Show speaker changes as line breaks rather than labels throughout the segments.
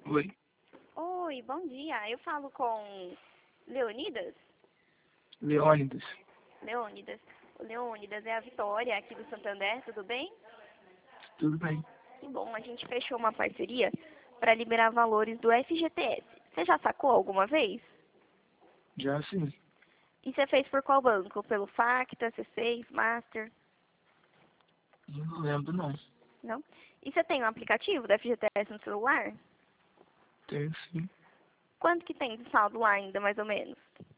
Oi,
Oi, bom dia. Eu falo com Leonidas?
Leônidas.
Leônidas. O Leônidas é a Vitória aqui do Santander, tudo bem?
Tudo bem?
Que bom, a gente fechou uma parceria para liberar valores do FGTS. Você já sacou alguma vez?
Já sim.
E você fez por qual banco? Pelo Facta, C6, Master?
Não lembro não.
Não? E você tem um aplicativo do FGTS no celular?
Tenho sim.
Quanto que tem de saldo lá ainda, mais ou menos?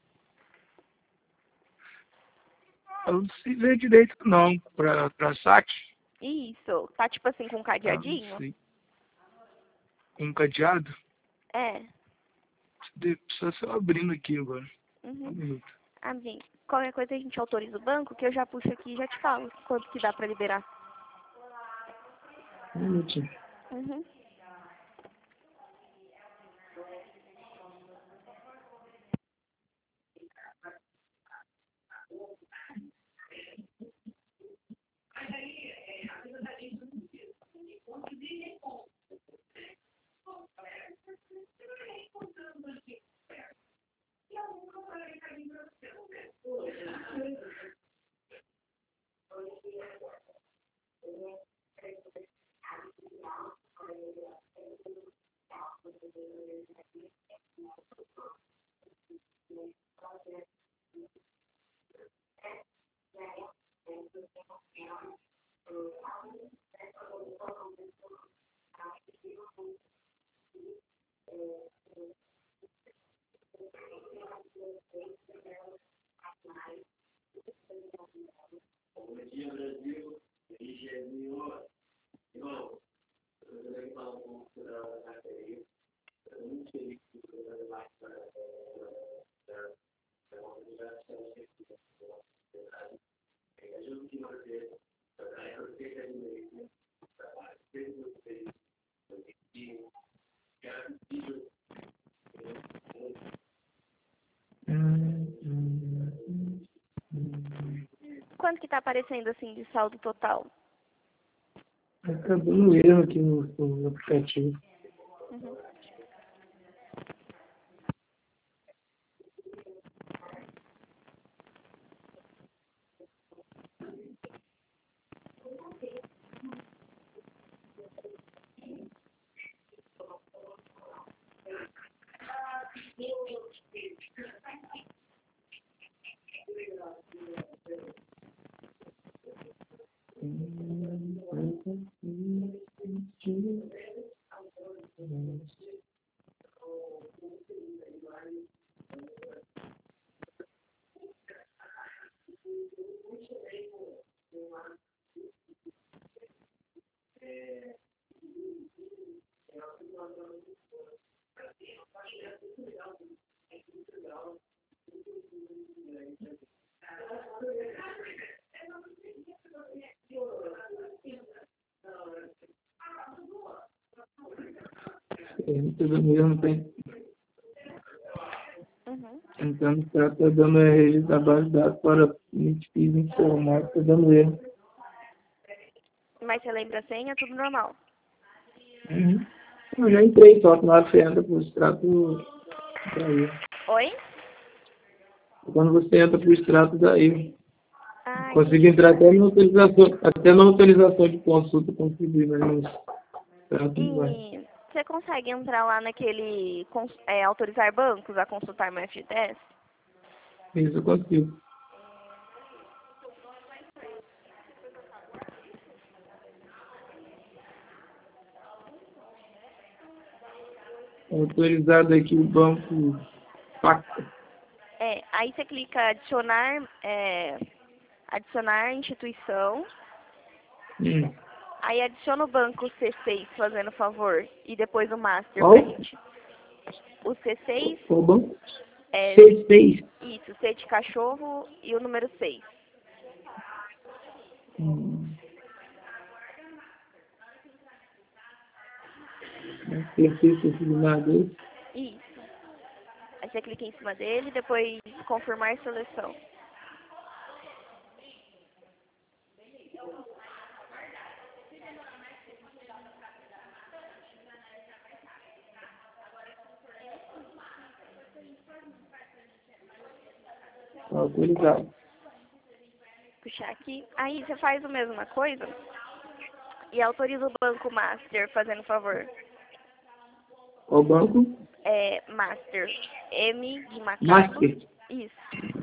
Eu não sei ver direito não. Pra saque?
Isso, tá tipo assim com um
Eu não
cadeadinho?
sei. Com cadeado?
É.
Precisa só abrindo aqui agora. Um
Uhum.
minuto.
Assim, qualquer coisa a gente autoriza o banco, que eu já puxo aqui e já te falo quanto que dá pra liberar.
Um minutinho.
Uhum. Quanto que tá aparecendo assim de saldo total?
Acabou no erro aqui no aplicativo.
Uhum.
Tudo mesmo tem.
Uhum.
Então, tá dando erro da base de dados para piso informático, tá dando erro.
Mas você lembra a senha? Tudo normal.
Uhum. Eu já entrei, só que na hora que você entra pro extrato, dá erro.
Oi?
Quando você entra pro extrato, dá erro.
Ah,
Consigo
entendi.
entrar até na autorização de consulta, consegui, mas no extrato não vai.
E você consegue entrar lá naquele autorizar bancos a consultar meu FGTS?
Isso eu consigo. Autorizado aqui o banco Facta.
É, aí você clica adicionar, adicionar instituição,
Hum.
aí adiciona o banco C6, fazendo favor, e depois o Master pra
Qual?
gente. O C6
Qual banco?
é
C6.
isso, C de cachorro e o número 6.
Hum. C6 confirmado.
Isso. Aí você clica em cima dele, depois confirmar seleção.
Autorizado.
Puxar aqui. Aí você faz a mesma coisa e autoriza o Banco Master, fazendo favor.
Qual banco?
É Master. M de macaco.
Master.
Isso.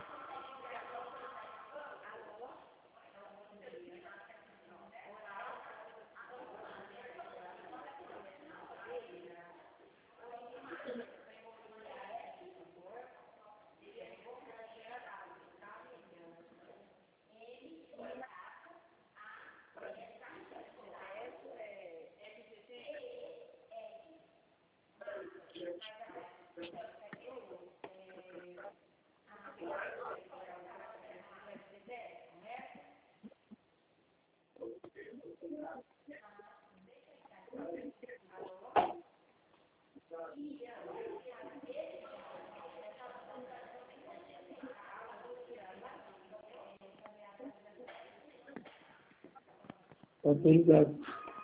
Autorizado.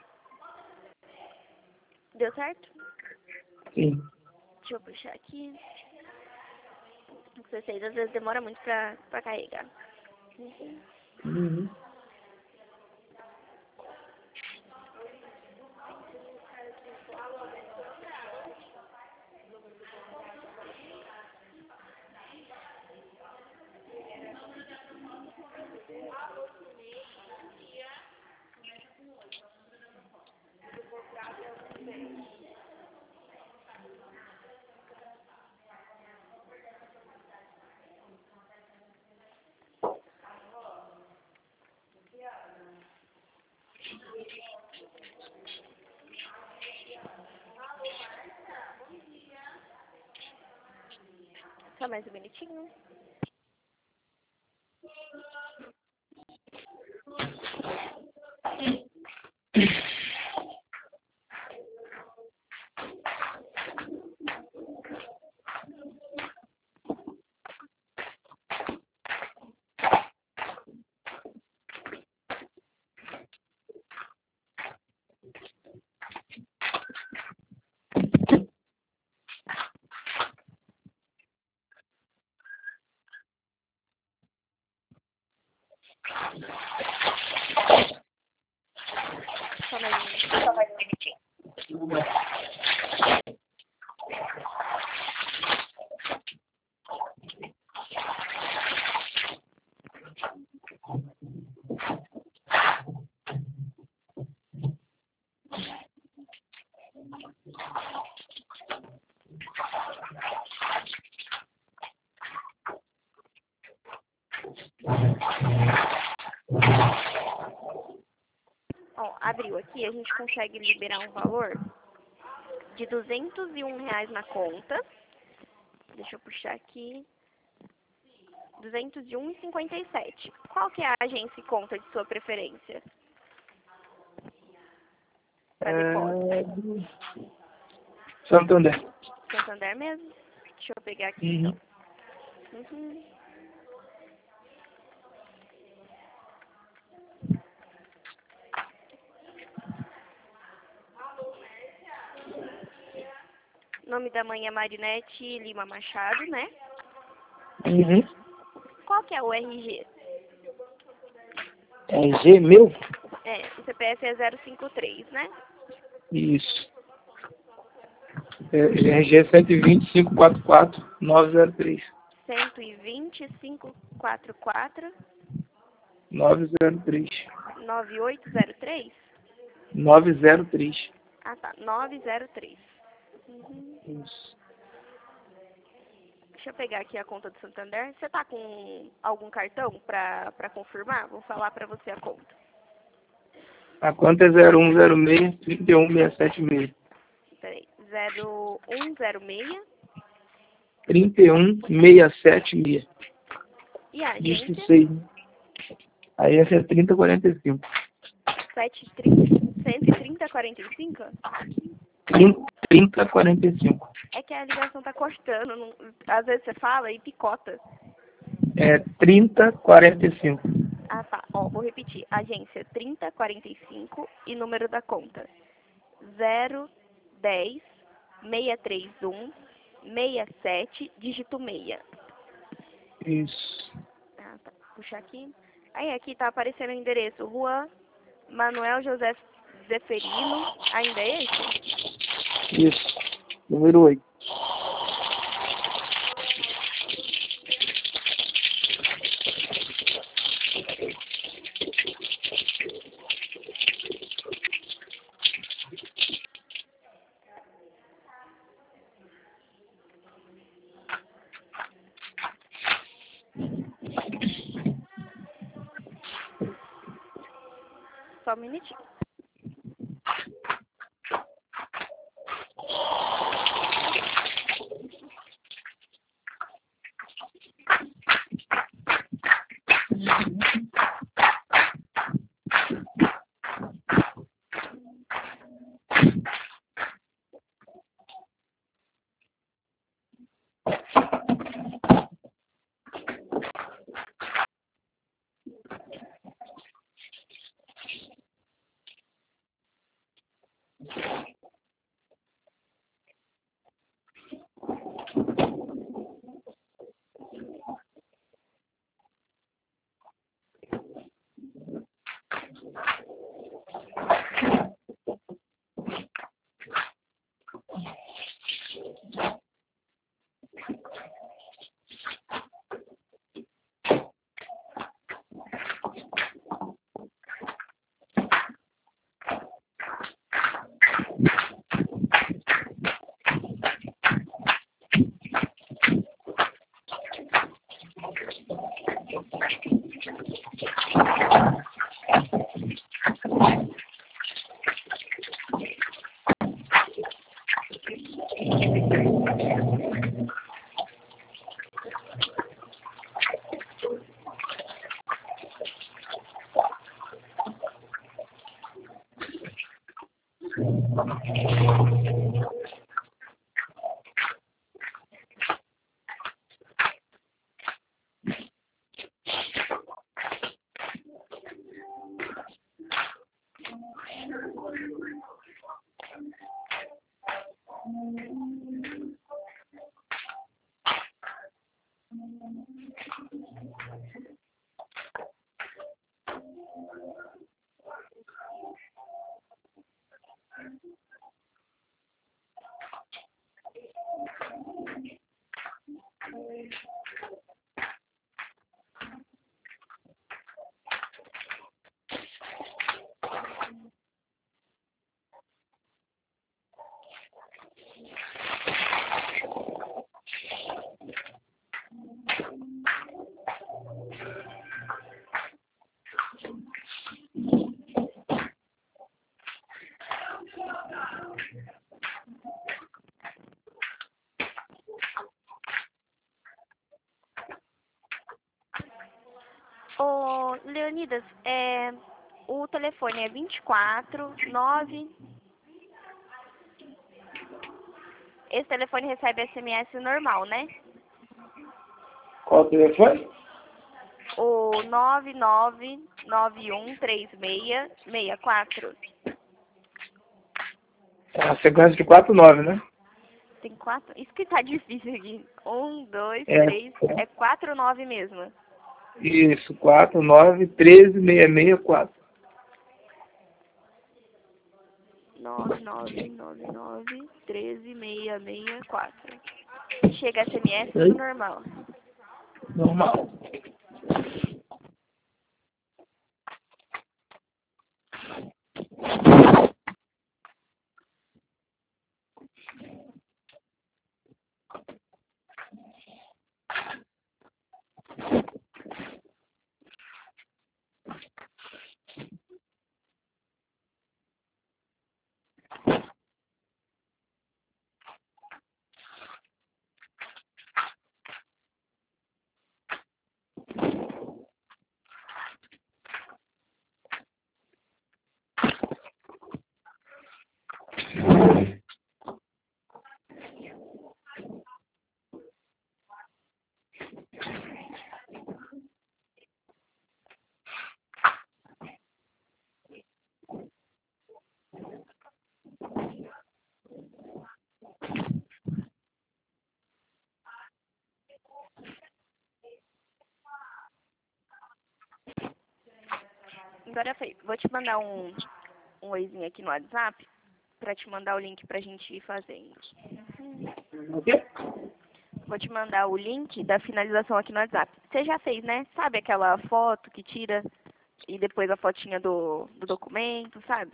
Deu certo?
Sim.
Deixa eu puxar aqui. 16 às vezes demora muito pra carregar.
Uhum.
Só mais um minutinho. Só mais um minutinho. Ó, abriu aqui, a gente consegue liberar um valor de R$ 201 na conta. Deixa eu puxar aqui. 201,57. Qual que é a agência e conta de sua preferência? Para depósito.
Santander.
Santander mesmo? Deixa eu pegar aqui
Uhum.
então. Uhum. Nome da mãe é Marinete Lima Machado, né?
Uhum.
Qual que é o RG?
É G meu?
É, o CPF é 053, né?
Isso. GRG 120-544-903.
120-544-9803?
903. 903.
Ah, tá. 903. Uhum.
Isso.
Deixa eu pegar aqui a conta do Santander. Você tá com algum cartão pra confirmar? Vou falar pra você a conta.
A conta é 0106-31676.
Peraí. 0106.
31676.
E a
Dígito
agência?
6. Aí essa é 3045.
130-45?
3045.
É que a ligação tá cortando. Às vezes você fala e picota.
É 3045.
Ah, tá. Ó, vou repetir. Agência 3045 e número da conta 010-631-67, dígito 6.
Isso.
Ah, tá. Puxar aqui. Aí aqui tá aparecendo o endereço Rua Manuel José Zeferino. Ainda é esse?
Isso. Número 8.
Só um minutinho. Ô, Leonidas, o telefone é 249. Esse telefone recebe SMS normal, né?
Qual o telefone?
O 99913664.
É a sequência de 49, né?
Tem 4? Isso que tá difícil aqui. 1, 2,
É.
3. É 49 mesmo.
Isso, 49136664.
9999136664. Chega SMS
Oi?
tudo normal.
Normal.
Agora foi. Vou te mandar um oizinho aqui no WhatsApp pra te mandar o link pra gente ir fazendo.
O quê?
Vou te mandar o link da finalização aqui no WhatsApp. Você já fez, né? Sabe aquela foto que tira e depois a fotinha do documento, sabe?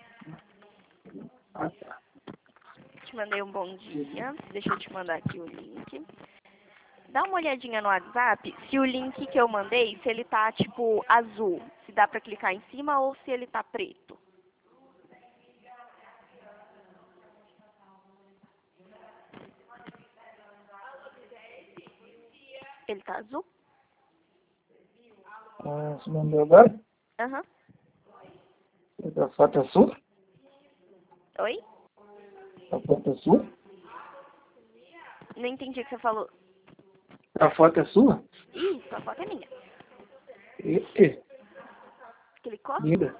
Ah, tá.
Te mandei um bom dia. Deixa eu te mandar aqui o link. Dá uma olhadinha no WhatsApp se o link que eu mandei, se ele tá tipo azul. Se dá pra clicar em cima ou se ele tá preto. Ele tá azul?
Você mandou agora?
Aham.
A foto é sua?
Oi?
A foto é sua?
Não entendi o que você falou.
A foto é sua?
Isso, a foto é minha.
E,
Clicou?
linda.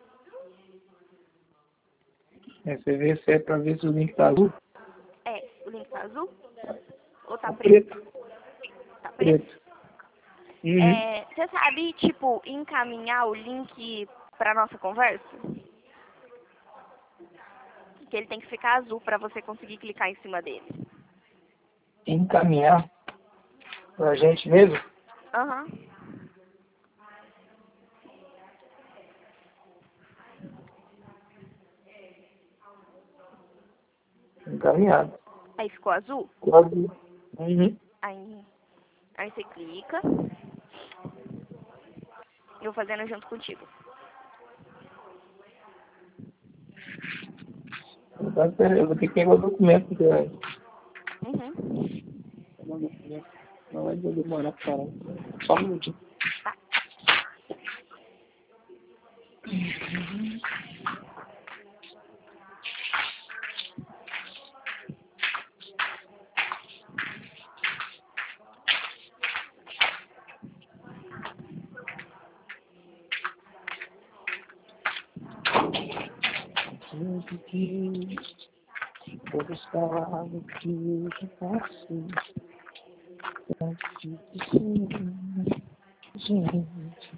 Você vê se é pra ver se o link tá azul?
É, o link tá azul? Ou tá
Tá
preto?
preto.
Tá preto?
Preto. Uhum.
É, você sabe, tipo, encaminhar o link pra nossa conversa? Que ele tem que ficar azul pra você conseguir clicar em cima dele.
Encaminhar pra gente mesmo?
Aham.
Encaminhado.
Aí ficou azul?
Quase. Uhum.
Aí você clica. Eu vou fazendo junto contigo.
Então, pera, eu vou ter que pegar o documento, porque
Uhum.
não vai demorar pra caramba. Só um minutinho.
Tá.
Todas as palavras que eu te passei, antes de dizer, gente,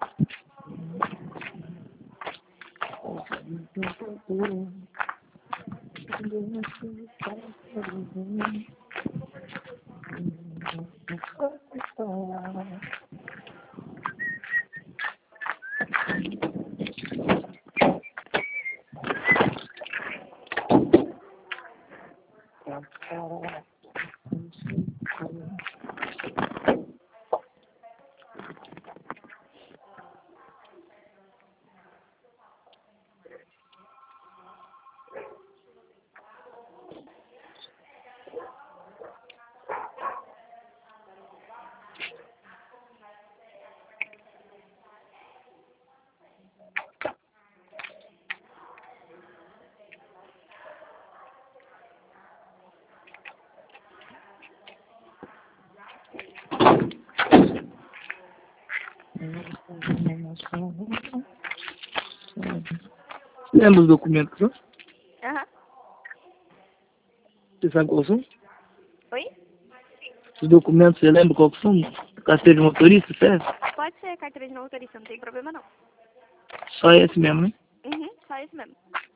lembra os documentos, não?
Aham.
Você sabe qual são?
Oi?
Os documentos, você lembra qual que são? Carteira de motorista, serve?
Pode ser carteira de motorista, não tem problema não.
Só esse mesmo, né?
Uhum, só isso mesmo.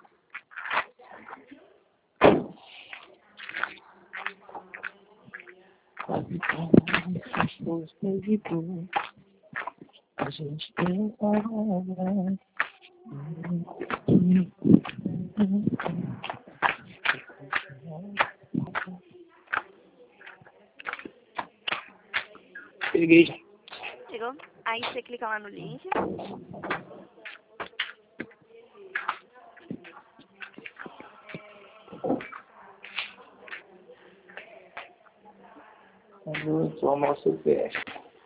A gente tem palavras. Peguei já.
Chegou? Aí você clica lá no link.
Vamos tomar o CPF.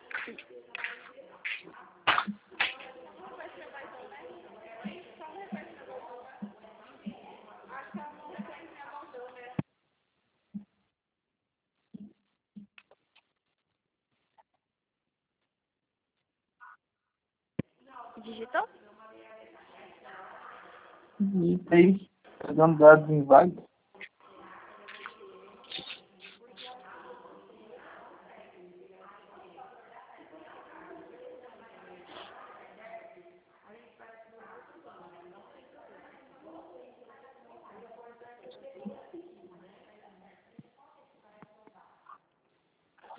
Digitou?
E aí, tá dando dados inválidos.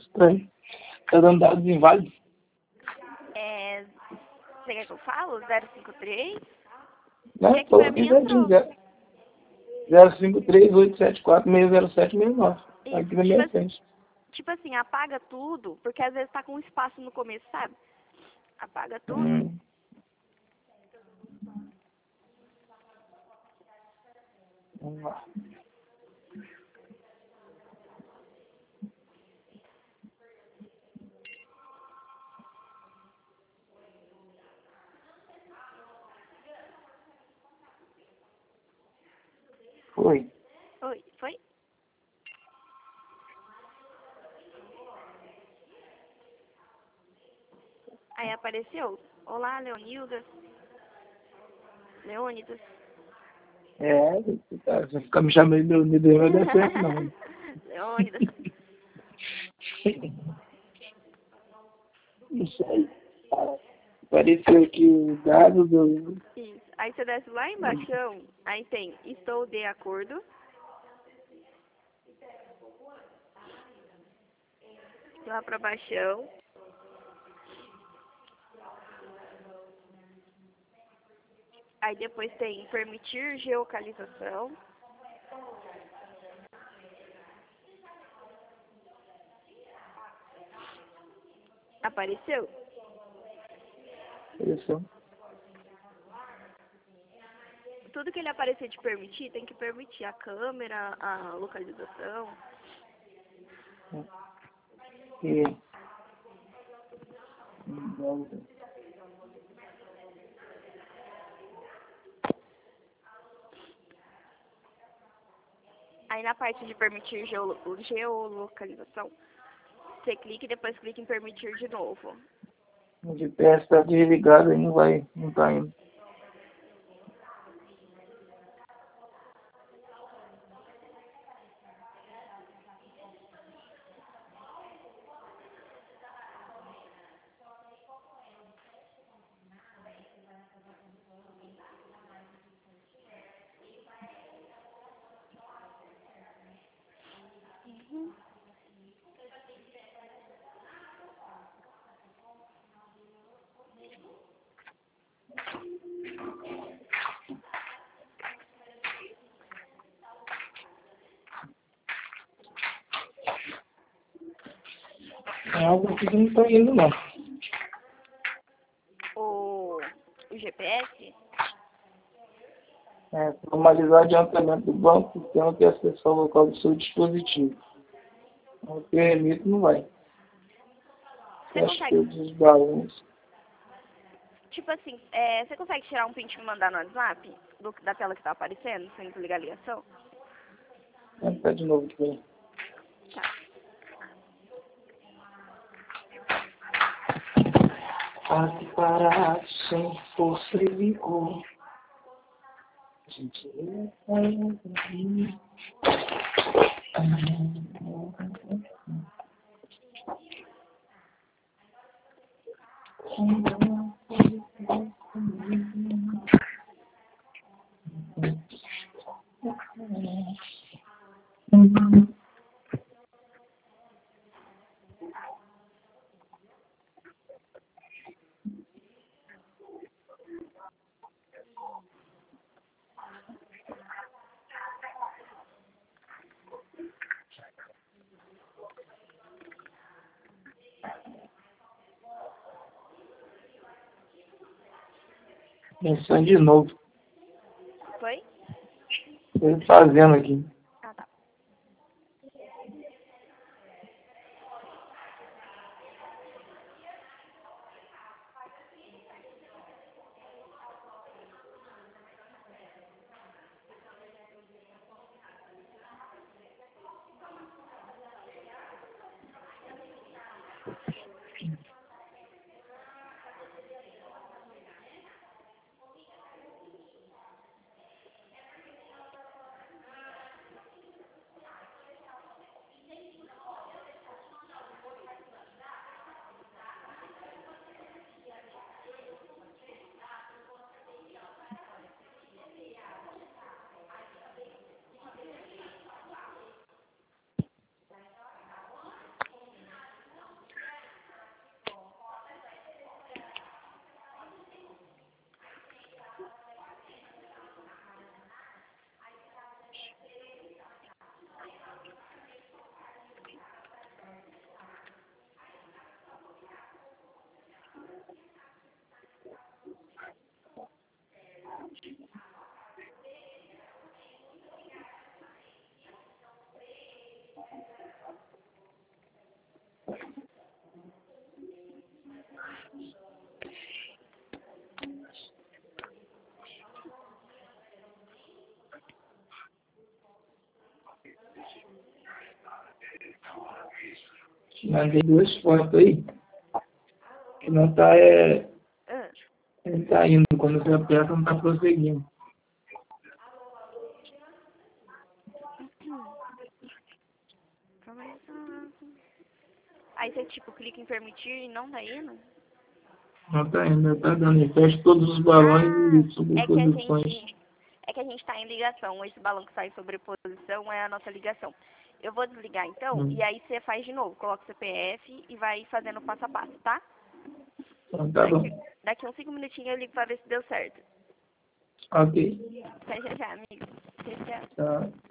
estranho. Tá dando dados inválidos?
Você quer que eu falo? 053?
Não,
Aqui pra mim entrou.
053-874-60769. Aqui na minha frente.
Tipo assim, apaga tudo, porque às vezes tá com um espaço no começo, sabe? Apaga tudo.
Vamos lá. Foi.
Oi, foi? Aí apareceu. Olá, Leonilda. Leônidas.
Você ficar me chamando de Leonidas aí não vai dar certo, não.
Leônidas.
Isso aí. Apareceu aqui o dado do...
Isso. Aí você desce lá embaixo, aí tem estou de acordo. Lá pra baixo. Aí depois tem permitir geolocalização. Apareceu?
Apareceu.
Tudo que ele aparecer de permitir, tem que permitir a câmera, a localização.
E...
Aí na parte de permitir geolocalização, você clica e depois clica em permitir de novo.
O GPS está desligado e não tá indo. É algo que não tá indo, não.
O GPS?
Normalizar adiantamento do banco, o sistema tem acesso ao local do seu dispositivo. Não permite, não vai.
Você
Fecha
consegue,
todos os balões.
tipo assim, você consegue tirar um print e me mandar no WhatsApp da tela que tá aparecendo, sem desligar a ligação?
Vou tentar de novo aqui.
Tá.
Quase parado, sem força e vigor. Gente, pensando de novo.
Foi?
Tô fazendo aqui.
Ah, tá.
Te mandei duas fotos aí. Que não tá,
Ah,
não tá indo. Quando você aperta, não tá prosseguindo.
aí você, tipo, clica em permitir e não tá indo?
Não tá indo, não tá dando. Fecha todos os balões
Ah,
e sobreposições.
é que a gente tá em ligação. Esse balão que sai em sobreposição é a nossa ligação. Eu vou desligar então, e aí você faz de novo. Coloca o CPF e vai fazendo passo a passo, tá?
Então tá bom.
Daqui uns 5 minutinhos eu ligo pra ver se deu certo.
Ok.
Até já já, amigo. Tchau, tchau.
Tá.